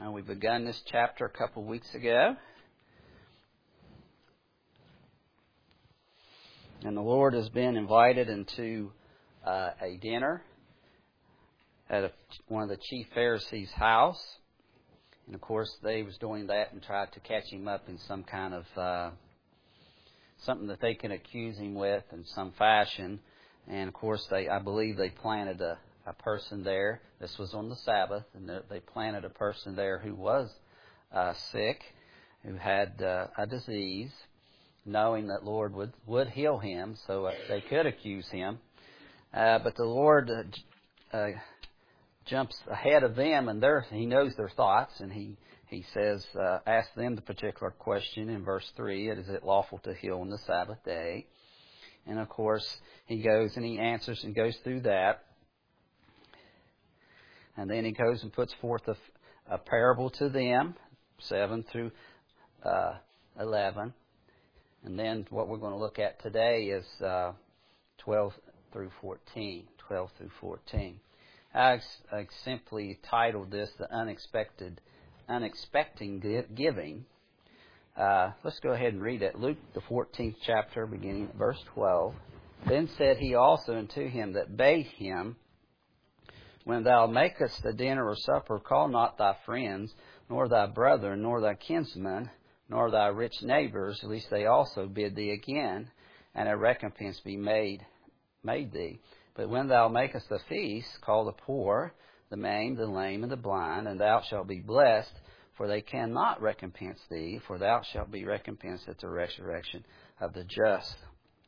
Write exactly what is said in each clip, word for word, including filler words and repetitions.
Uh, we begun this chapter a couple of weeks ago. And the Lord has been invited into uh, a dinner at a, one of the chief Pharisees' house. And of course, they was doing that and tried to catch him up in some kind of uh, something that they can accuse him with in some fashion. And of course, they I believe they planted a, a person there. This was on the Sabbath, and they planted a person there who was uh, sick, who had uh, a disease, knowing that Lord would, would heal him, so uh, they could accuse him. Uh, but the Lord uh, uh, jumps ahead of them, and he knows their thoughts, and he, he says, uh, ask them the particular question in verse three, is it lawful to heal on the Sabbath day? And of course, he goes and he answers and goes through that. And then he goes and puts forth a, a parable to them, seven through uh, eleven. And then what we're going to look at today is uh, twelve through fourteen. twelve through fourteen. I, I simply titled this "The Unexpected, Unexpecting Giving." Uh, let's go ahead and read it. Luke, the fourteenth chapter, beginning at verse twelve. Then said he also unto him that bade him, when thou makest a dinner or supper, call not thy friends, nor thy brethren, nor thy kinsmen, nor thy rich neighbors, lest they also bid thee again, and a recompense be made made thee. But when thou makest a feast, call the poor, the maimed, the lame, and the blind, and thou shalt be blessed, for they cannot recompense thee, for thou shalt be recompensed at the resurrection of the just.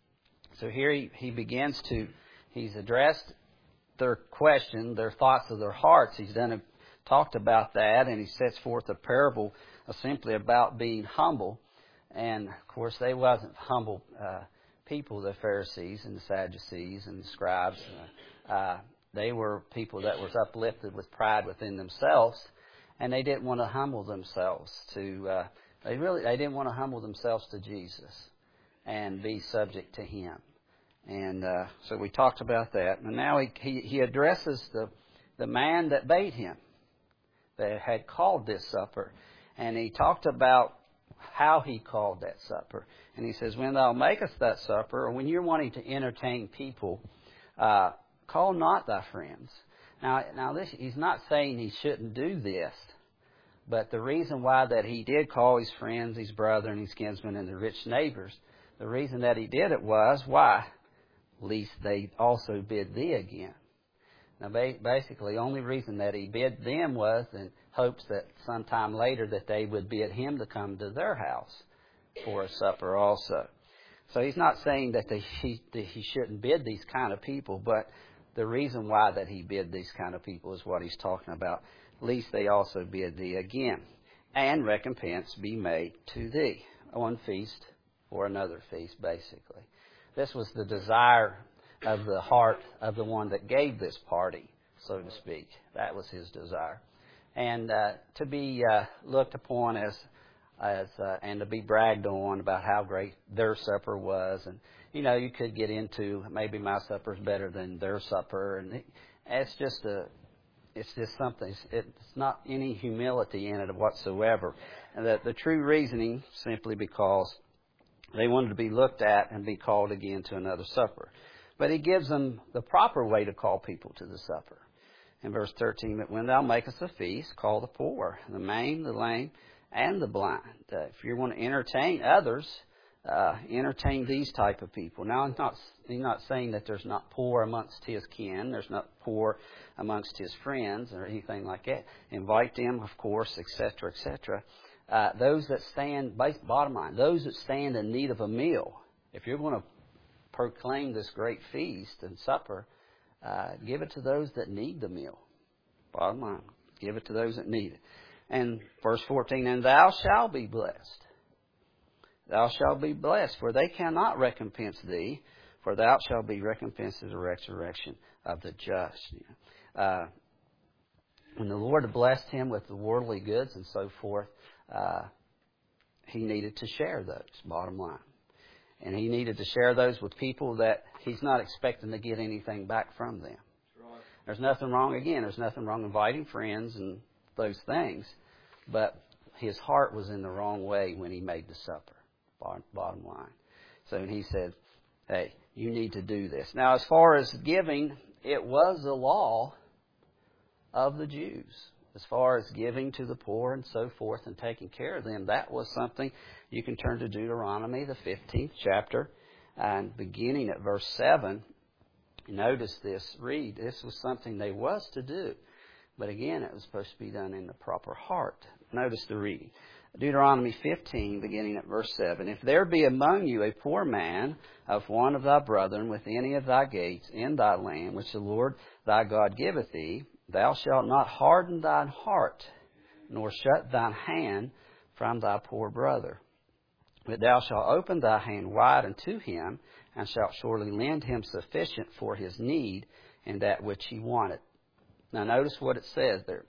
So here he, he begins to, he's addressed their question, their thoughts of their hearts. He's done a, talked about that, and he sets forth a parable uh, simply about being humble. And of course, they wasn't humble uh, people, the Pharisees and the Sadducees and the scribes. Uh, uh, they were people that was uplifted with pride within themselves, and they didn't want to humble themselves to. Uh, they really they didn't want to humble themselves to Jesus and be subject to Him. And uh, so we talked about that. And now he, he, he addresses the, the man that bade him, that had called this supper. And he talked about how he called that supper. And he says, when thou makest that supper, or when you're wanting to entertain people, uh, call not thy friends. Now, now this, he's not saying he shouldn't do this. But the reason why that he did call his friends, his brethren, his kinsmen, and the rich neighbors, the reason that he did it was, why? Lest they also bid thee again. Now, basically, the only reason that he bid them was in hopes that sometime later that they would bid him to come to their house for a supper also. So he's not saying that, they, he, that he shouldn't bid these kind of people, but the reason why that he bid these kind of people is what he's talking about. Lest they also bid thee again, and recompense be made to thee. One feast or another feast, basically. This was the desire of the heart of the one that gave this party, so to speak. That was his desire. And uh, to be uh, looked upon as, as uh, and to be bragged on about how great their supper was. And, you know, you could get into maybe my supper's better than their supper. And it's just a, it's just something, it's not any humility in it whatsoever. And the, the true reasoning, simply because they wanted to be looked at and be called again to another supper. But he gives them the proper way to call people to the supper. In verse thirteen, that when thou makest a feast, call the poor, the maimed, the lame, and the blind. Uh, if you want to entertain others, uh, entertain these type of people. Now, he's not, he's not saying that there's not poor amongst his kin. There's not poor amongst his friends or anything like that. Invite them, of course, et cetera, et cetera. Uh, those that stand, bottom line, those that stand in need of a meal. If you're going to proclaim this great feast and supper, uh, give it to those that need the meal. Bottom line, give it to those that need it. And verse fourteen, and thou shalt be blessed. Thou shalt be blessed, for they cannot recompense thee, for thou shalt be recompensed at the resurrection of the just. Uh, when the Lord had blessed him with the worldly goods and so forth, Uh, he needed to share those, bottom line. And he needed to share those with people that he's not expecting to get anything back from them. Right. There's nothing wrong, again, there's nothing wrong inviting friends and those things. but his heart was in the wrong way when he made the supper, bottom line. So he said, hey, you need to do this. Now, as far as giving, it was the law of the Jews. As far as giving to the poor and so forth and taking care of them, that was something. You can turn to Deuteronomy, the fifteenth chapter, and beginning at verse seven. Notice this, read, this was something they was to do. But again, it was supposed to be done in the proper heart. Notice the reading. Deuteronomy fifteen, beginning at verse seven. If there be among you a poor man of one of thy brethren with any of thy gates in thy land, which the Lord thy God giveth thee, thou shalt not harden thine heart, nor shut thine hand from thy poor brother. But thou shalt open thy hand wide unto him, and shalt surely lend him sufficient for his need and that which he wanteth. Now notice what it says there.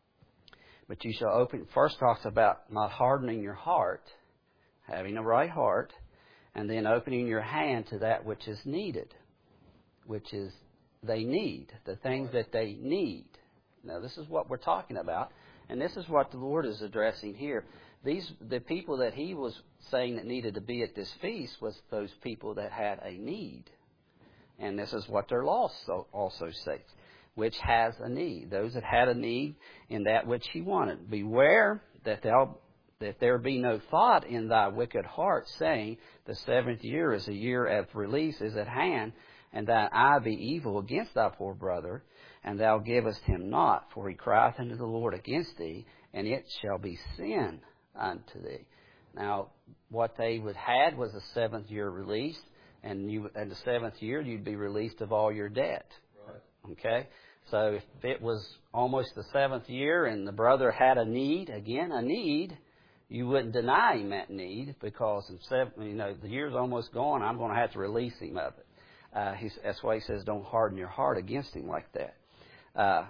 But you shall open, first talks about not hardening your heart, having a right heart, and then opening your hand to that which is needed, which is they need, the things that they need. Now this is what we're talking about, and this is what the Lord is addressing here. These, the people that he was saying that needed to be at this feast was those people that had a need. And this is what their law also says, which has a need. Those that had a need in that which he wanted. Beware that thou that there be no thought in thy wicked heart, saying, the seventh year is a year of release is at hand, and thine eye be evil against thy poor brother, and thou givest him not, for he crieth unto the Lord against thee, and it shall be sin unto thee. Now, what they would had was a seventh year release, and you in the seventh year you'd be released of all your debt. Right. Okay? So if it was almost the seventh year and the brother had a need, again, a need, you wouldn't deny him that need, because in seven, you know, the year's almost gone, I'm going to have to release him of it. Uh, he's, that's why he says don't harden your heart against him like that. Uh,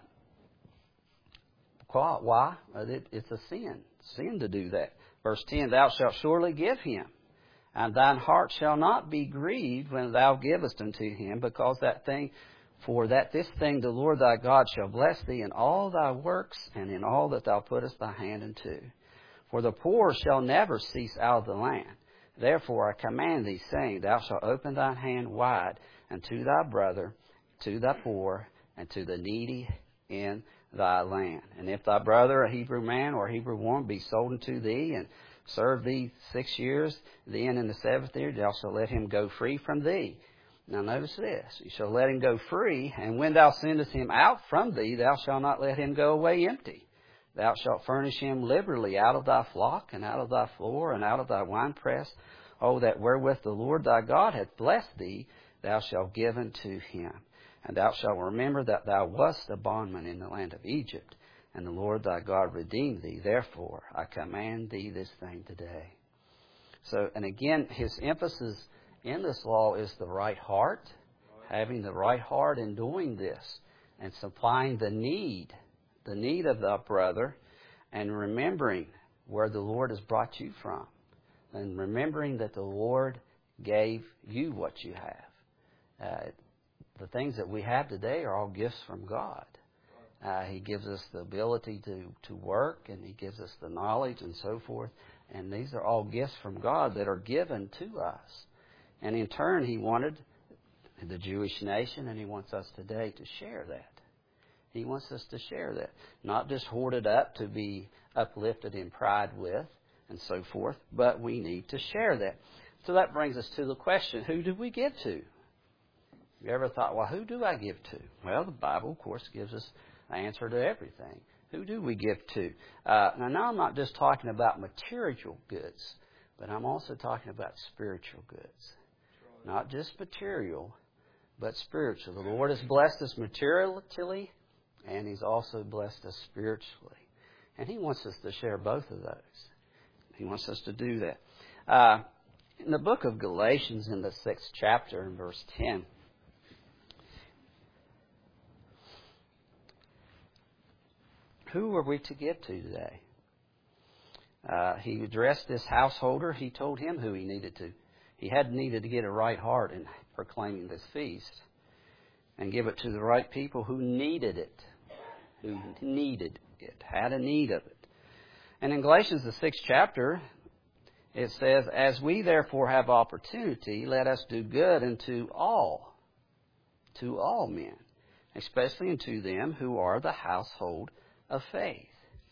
why? It, it's a sin. Sin to do that. Verse ten, thou shalt surely give him, and thine heart shall not be grieved when thou givest unto him, because that thing, for that this thing the Lord thy God shall bless thee in all thy works, and in all that thou puttest thy hand unto. For the poor shall never cease out of the land. Therefore I command thee, saying, thou shalt open thine hand wide unto thy brother, to thy poor, and to the needy in thy land. And if thy brother, a Hebrew man or a Hebrew woman, be sold unto thee, and serve thee six years, then in the seventh year thou shalt let him go free from thee. Now notice this, you shall let him go free, and when thou sendest him out from thee, thou shalt not let him go away empty. Thou shalt furnish him liberally out of thy flock, and out of thy floor, and out of thy winepress. Oh, that wherewith the Lord thy God hath blessed thee, thou shalt give unto him. And thou shalt remember that thou wast a bondman in the land of Egypt, and the Lord thy God redeemed thee. Therefore I command thee this thing today. So, and again, his emphasis in this law is the right heart, having the right heart in doing this, and supplying the need, the need of the brother, and remembering where the Lord has brought you from, and remembering that the Lord gave you what you have. Uh, the things that we have today are all gifts from God. Uh, he gives us the ability to, to work, and He gives us the knowledge and so forth. And these are all gifts from God that are given to us. And in turn, He wanted the Jewish nation, and He wants us today to share that. He wants us to share that. Not just hoard it up to be uplifted in pride with and so forth, but we need to share that. So that brings us to the question, who do we give to? You ever thought, well, who do I give to? Well, the Bible, of course, gives us an answer to everything. Who do we give to? Uh, now, now, I'm not just talking about material goods, but I'm also talking about spiritual goods. Not just material, but spiritual. The Lord has blessed us materially, and He's also blessed us spiritually. And He wants us to share both of those. He wants us to do that. Uh, in the book of Galatians, in the sixth chapter, in verse ten, who are we to give to today? Uh, he addressed this householder. He told him who he needed to. He had needed to get a right heart in proclaiming this feast and give it to the right people who needed it, who needed it, had a need of it. And in Galatians, the sixth chapter, it says, "As we therefore have opportunity, let us do good unto all, to all men, especially unto them who are the household of faith."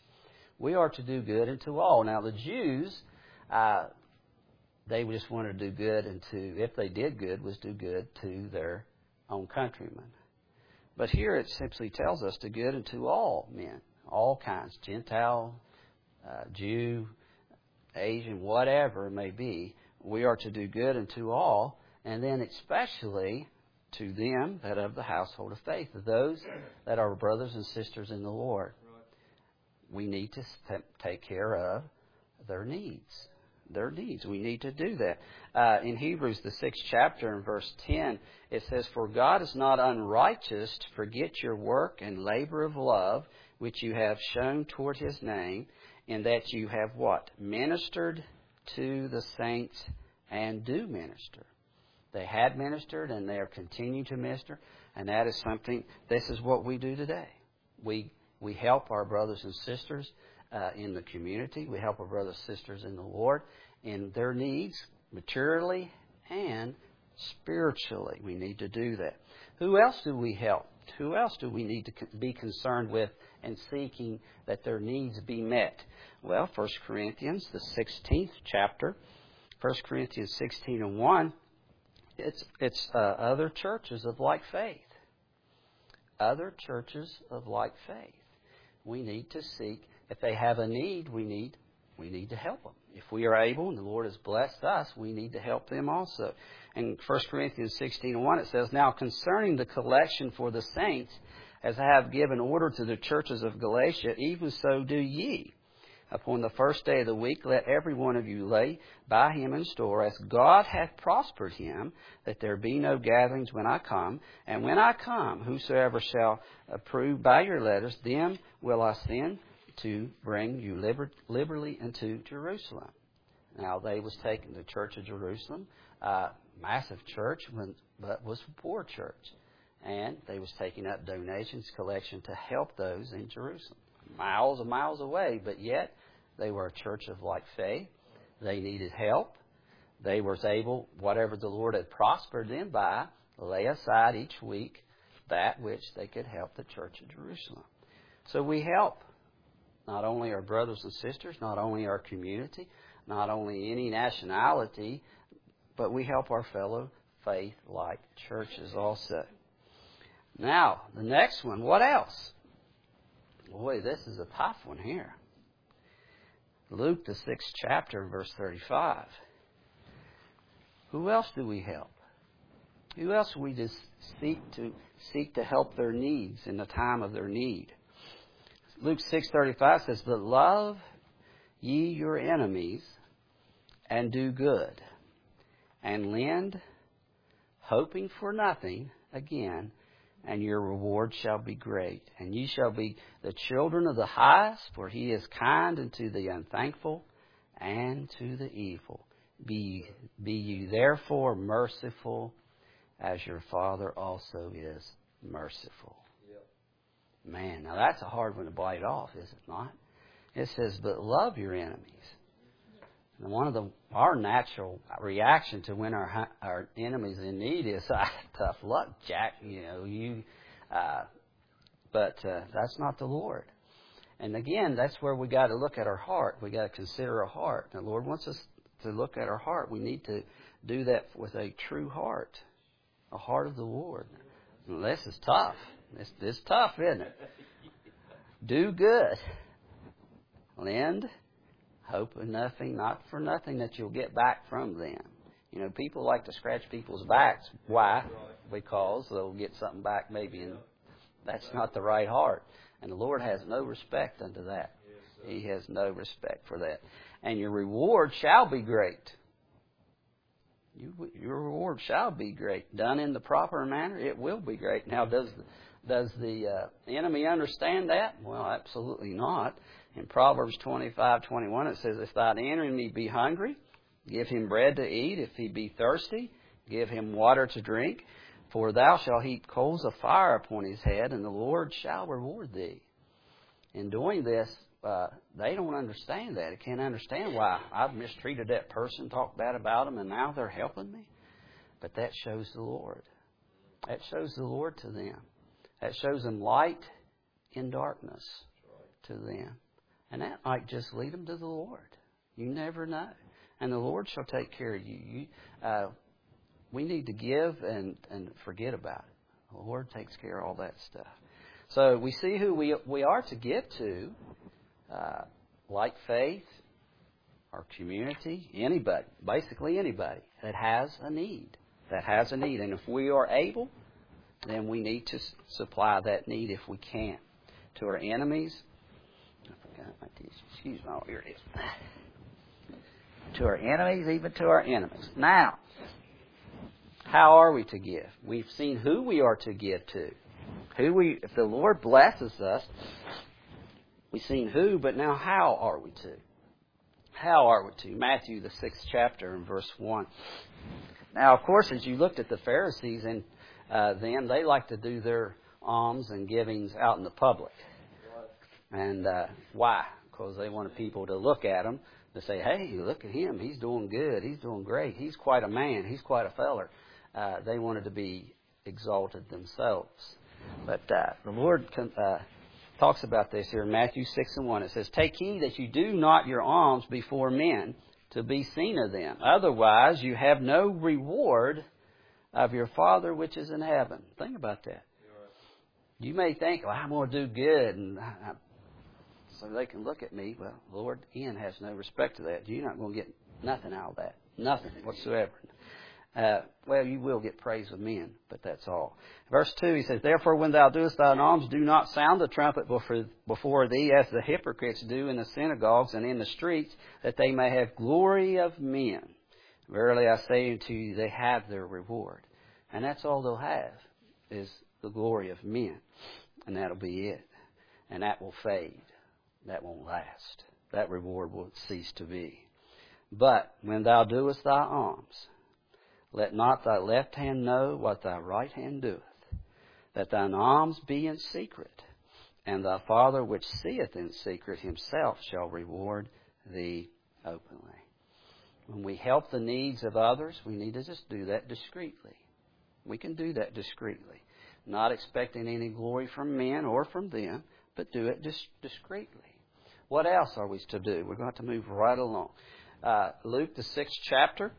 We are to do good unto all. Now, the Jews, uh, they just wanted to do good unto, if they did good, was do good to their own countrymen. But here it simply tells us to good unto all men, all kinds, Gentile, uh, Jew, Asian, whatever it may be. We are to do good unto all, and then especially to them that of the household of faith, those that are brothers and sisters in the Lord. We need to take care of their needs. Their needs. We need to do that. Uh, in Hebrews, the sixth chapter, in verse ten, it says, "For God is not unrighteous to forget your work and labor of love, which you have shown toward His name, in that you have" what? "Ministered to the saints and do minister." They had ministered and they are continuing to minister. And that is something, this is what we do today. We We help our brothers and sisters uh, in the community. We help our brothers and sisters in the Lord in their needs, materially and spiritually. We need to do that. Who else do we help? Who else do we need to be concerned with and seeking that their needs be met? Well, First Corinthians, the sixteenth chapter, First Corinthians sixteen and one, it's, it's uh, other churches of like faith. Other churches of like faith. We need to seek. If they have a need, we need we need to help them. If we are able, and the Lord has blessed us, we need to help them also. In First Corinthians sixteen and one, it says, "Now concerning the collection for the saints, as I have given order to the churches of Galatia, even so do ye. Upon the first day of the week, let every one of you lay by him in store, as God hath prospered him, that there be no gatherings when I come. And when I come, whosoever shall approve by your letters, them will I send to bring you liber- liberally into Jerusalem." Now, they was taking the church of Jerusalem, uh, massive church, but was a poor church. And they was taking up donations, collection to help those in Jerusalem. Miles and miles away, but yet they were a church of like faith. They needed help. They were able, whatever the Lord had prospered them by, lay aside each week that which they could help the church of Jerusalem. So we help not only our brothers and sisters, not only our community, not only any nationality, but we help our fellow faith-like churches also. Now, the next one, what else? Boy, this is a tough one here. Luke, the sixth chapter, verse thirty-five. Who else do we help? Who else do we just seek to seek to help their needs in the time of their need? Luke six thirty-five says, "But love ye your enemies, and do good, and lend, hoping for nothing," again, "and your reward shall be great. And ye shall be the children of the highest, for He is kind unto the unthankful and to the evil. Be, be ye therefore merciful, as your Father also is merciful." Yep. Man, now that's a hard one to bite off, is it not? It says, "But love your enemies." And one of the our natural reaction to when our our enemies in need is, ah, "Tough luck, Jack." You know, you. Uh, but uh, that's not the Lord. And again, that's where we got to look at our heart. We got to consider our heart. And the Lord wants us to look at our heart. We need to do that with a true heart, a heart of the Lord. And this is tough. This this is tough, isn't it? Do good. Lend. Hope in nothing, not for nothing that you'll get back from them. You know, people like to scratch people's backs. Why? Because they'll get something back maybe, and that's not the right heart. And the Lord has no respect unto that. He has no respect for that. "And your reward shall be great." You, your reward shall be great. Done in the proper manner, it will be great. Now, does the, does the uh, enemy understand that? Well, absolutely not. In Proverbs twenty-five twenty-one, it says, "If thine enemy be hungry, give him bread to eat. If he be thirsty, give him water to drink. For thou shalt heap coals of fire upon his head, and the Lord shall reward thee." In doing this, uh, they don't understand that. They can't understand why I've mistreated that person, talked bad about them, and now they're helping me. But that shows the Lord. That shows the Lord to them. That shows them light in darkness to them. And that might just lead them to the Lord. You never know. And the Lord shall take care of you. you uh, we need to give and, and forget about it. The Lord takes care of all that stuff. So we see who we we are to give to, uh, like faith, our community, anybody, basically anybody that has a need, that has a need. And if we are able, then we need to supply that need if we can. To our enemies, I forgot my teeth. Excuse me, oh, here it is. To our enemies, even to our enemies. Now, how are we to give? We've seen who we are to give to. Who we, if the Lord blesses us, we've seen who, but now how are we to? How are we to? Matthew, the sixth chapter, and verse one. Now, of course, as you looked at the Pharisees and uh, them, they like to do their alms and givings out in the public. And uh, why? Because they wanted people to look at them to say, hey, look at him. He's doing good. He's doing great. He's quite a man. He's quite a feller. Uh, they wanted to be exalted themselves. But uh, the Lord uh, talks about this here in Matthew six and one. It says, take heed that you do not your alms before men to be seen of them. Otherwise, you have no reward of your Father which is in heaven. Think about that. You may think, well, I'm going to do good, and I, so they can look at me. Well, the Lord, Ian has no respect to that. You're not going to get nothing out of that. Nothing whatsoever. Uh, well, you will get praise of men, but that's all. Verse two, he says, therefore, when thou doest thine alms, do not sound the trumpet before, before thee, as the hypocrites do in the synagogues and in the streets, that they may have glory of men. Verily I say unto you, they have their reward. And that's all they'll have, is the glory of men. And that'll be it. And that will fade. That won't last. That reward will cease to be. But when thou doest thy alms, let not thy left hand know what thy right hand doeth, that thine alms be in secret, and thy Father which seeth in secret himself shall reward thee openly. When we help the needs of others, we need to just do that discreetly. We can do that discreetly, not expecting any glory from men or from them, but do it dis- discreetly. What else are we to do? We're going to have to move right along. Uh, Luke, the sixth chapter.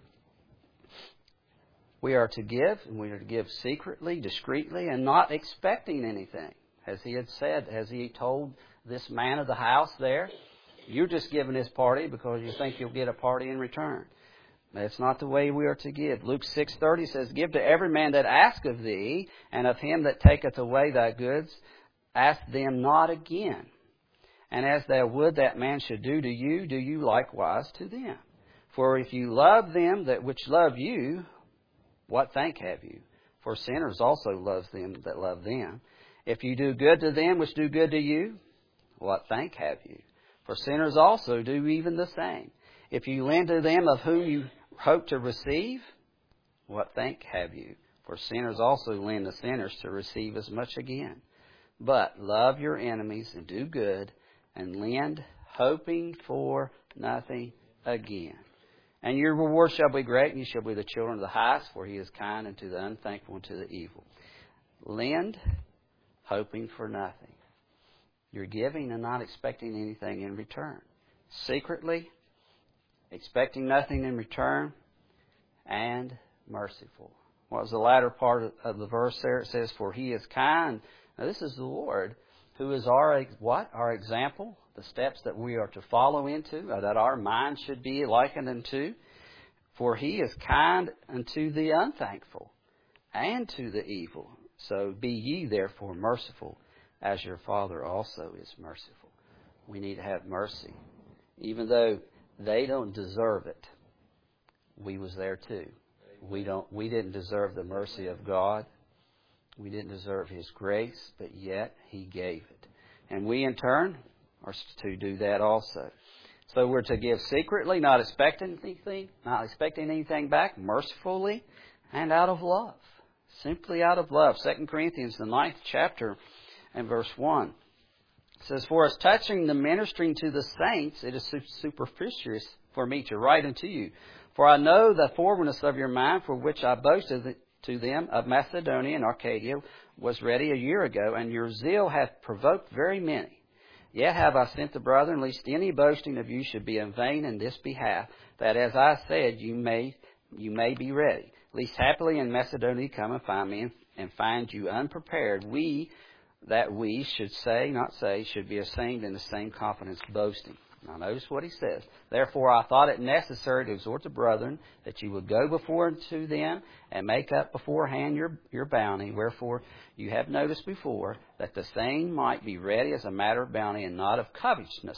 We are to give, and we are to give secretly, discreetly, and not expecting anything. As he had said, as he told this man of the house there, you're just giving this party because you think you'll get a party in return. That's not the way we are to give. Luke six thirty says, give to every man that asketh of thee, and of him that taketh away thy goods, ask them not again. And as thou would that man should do to you, do you likewise to them. For if you love them that which love you, what thank have you? For sinners also love them that love them. If you do good to them which do good to you, what thank have you? For sinners also do even the same. If you lend to them of whom you hope to receive, what thank have you? For sinners also lend to sinners to receive as much again. But love your enemies and do good, and lend, hoping for nothing again. And your reward shall be great, and you shall be the children of the highest, for he is kind unto the unthankful and to the evil. Lend, hoping for nothing. You're giving and not expecting anything in return. Secretly, expecting nothing in return, and merciful. What was the latter part of the verse there? It says, for he is kind. Now this is the Lord, who is our, what? Our example. The steps that we are to follow into, or that our mind should be likened unto. For he is kind unto the unthankful and to the evil. So be ye therefore merciful, as your Father also is merciful. We need to have mercy. Even though they don't deserve it, we was there too. We don't. We didn't deserve the mercy of God. We didn't deserve his grace, but yet he gave it. And we in turn are to do that also. So we're to give secretly, not expecting anything, not expecting anything back, mercifully, and out of love. Simply out of love. Second Corinthians, the ninth chapter, and verse one It says, for as touching the ministering to the saints, it is superfluous for me to write unto you. For I know the forwardness of your mind, for which I boasted to them of Macedonia and Arcadia, was ready a year ago, and your zeal hath provoked very many. Yet have I sent the brethren, lest any boasting of you should be in vain in this behalf, that as I said, you may you may be ready. Lest happily in Macedonia come and find me, and, and find you unprepared, we, that we should say, not say, should be ashamed in the same confidence boasting. Now notice what he says. Therefore I thought it necessary to exhort the brethren that you would go before to them and make up beforehand your, your bounty. Wherefore you have noticed before that the same might be ready as a matter of bounty and not of covetousness.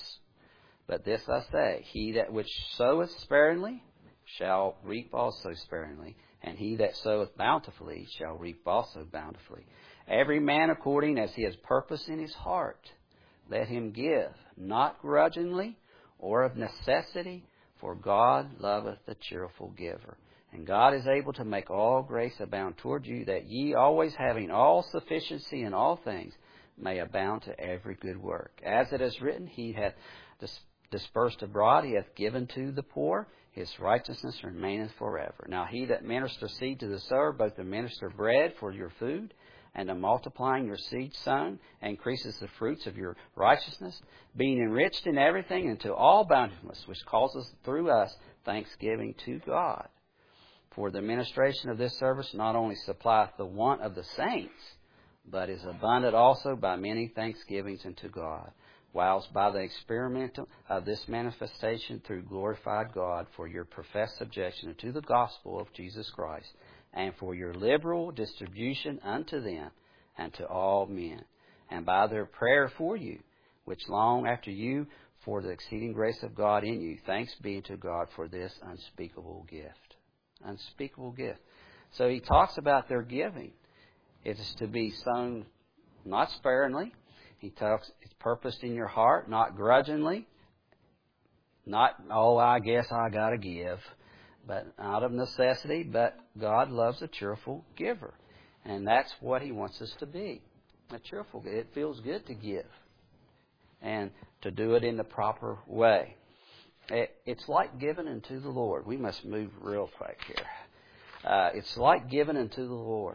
But this I say, he that which soweth sparingly shall reap also sparingly, and he that soweth bountifully shall reap also bountifully. Every man according as he has purpose in his heart, let him give, not grudgingly or of necessity, for God loveth the cheerful giver. And God is able to make all grace abound toward you, that ye always having all sufficiency in all things may abound to every good work. As it is written, he hath dis- dispersed abroad, he hath given to the poor, his righteousness remaineth forever. Now he that ministereth seed to the sower, both the minister bread for your food, and the multiplying your seed sown, increases the fruits of your righteousness, being enriched in everything into all bountifulness, which causes through us thanksgiving to God. For the ministration of this service not only supplieth the want of the saints, but is abundant also by many thanksgivings unto God, whilst by the experimental of this manifestation through glorified God for your professed subjection unto the gospel of Jesus Christ, and for your liberal distribution unto them and to all men, and by their prayer for you, which long after you for the exceeding grace of God in you, thanks be to God for this unspeakable gift. Unspeakable gift. So he talks about their giving. It is to be sown not sparingly. He talks, it's purposed in your heart, not grudgingly. Not, oh, I guess I got to give. But out of necessity, but God loves a cheerful giver. And that's what he wants us to be. A cheerful giver. It feels good to give. And to do it in the proper way. It, it's like giving unto the Lord. We must move real quick here. Uh, it's like giving unto the Lord.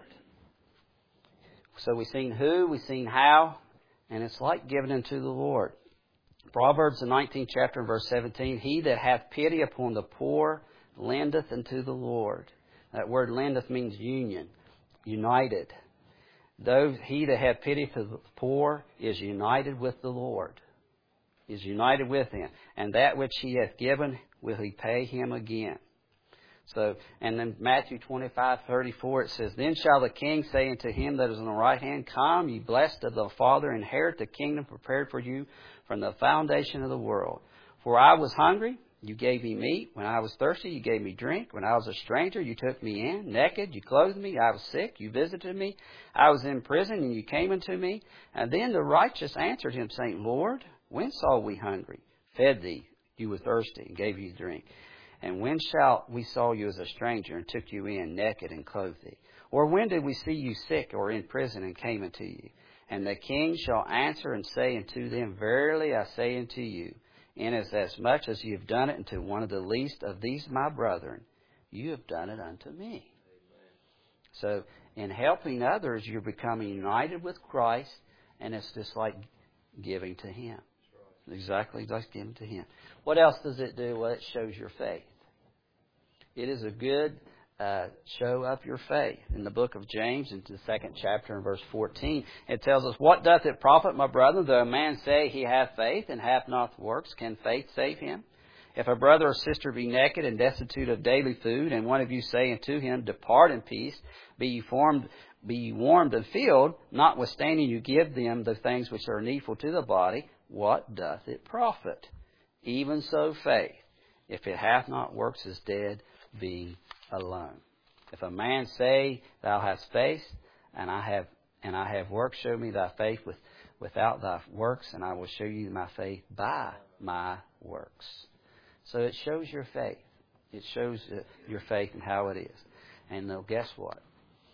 So we've seen who, we've seen how, and it's like giving unto the Lord. Proverbs, the nineteenth chapter, verse seventeen, he that hath pity upon the poor lendeth unto the Lord. That word lendeth means union, united. Though he that hath pity for the poor is united with the Lord, is united with him. And that which he hath given will he pay him again. So, and then Matthew twenty-five thirty-four, it says, then shall the king say unto him that is on the right hand, come, ye blessed of the Father, inherit the kingdom prepared for you from the foundation of the world. For I was hungry, you gave me meat. When I was thirsty, you gave me drink. When I was a stranger, you took me in. Naked, you clothed me. I was sick, you visited me. I was in prison, and you came unto me. And then the righteous answered him, saying, Lord, when saw we hungry, fed thee, you were thirsty, and gave you drink? And when shall we saw you as a stranger, and took you in, naked, and clothed thee? Or when did we see you sick, or in prison, and came unto you? And the king shall answer and say unto them, verily I say unto you, inasmuch much as you have done it unto one of the least of these my brethren, you have done it unto me. Amen. So in helping others, you're becoming united with Christ, and it's just like giving to him. Right. Exactly like giving to him. What else does it do? Well, it shows your faith. It is a good uh, show of your faith. In the book of James, in the second chapter, in verse fourteen, it tells us, what doth it profit, my brethren, though a man say he hath faith and hath not works? Can faith save him? If a brother or sister be naked and destitute of daily food, and one of you say unto him, depart in peace, be ye formed, be ye warmed and filled, notwithstanding you give them the things which are needful to the body, what doth it profit? Even so faith, if it hath not works, is dead, being alone. If a man say, thou hast faith, and I have and I have works, show me thy faith with, without thy works, and I will show you my faith by my works. So it shows your faith. It shows uh, your faith and how it is. And uh, guess what?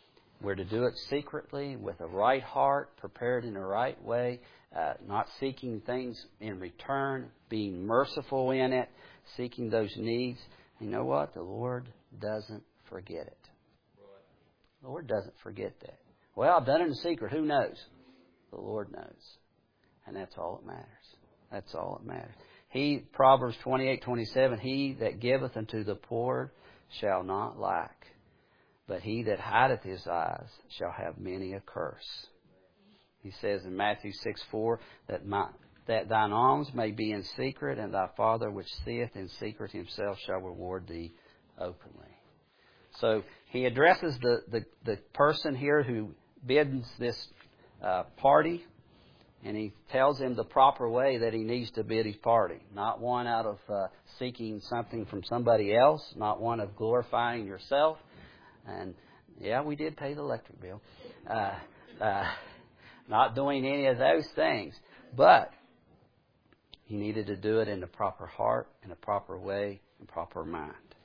We're to do it secretly, with a right heart, prepared in the right way, uh, not seeking things in return, being merciful in it, seeking those needs. You know what? The Lord doesn't forget it. The Lord doesn't forget that. Well, I've done it in secret. Who knows? The Lord knows. And that's all that matters. That's all that matters. He, Proverbs twenty-eight twenty-seven, he that giveth unto the poor shall not lack, but he that hideth his eyes shall have many a curse. He says in Matthew six four, that my, that thine alms may be in secret, and thy Father which seeth in secret himself shall reward thee openly. So he addresses the, the, the person here who bids this uh, party, and he tells him the proper way that he needs to bid his party. Not one out of uh, seeking something from somebody else, not one of glorifying yourself. And yeah, we did pay the electric bill. Uh, uh, not doing any of those things. But he needed to do it in the proper heart, in a proper way, in proper mind.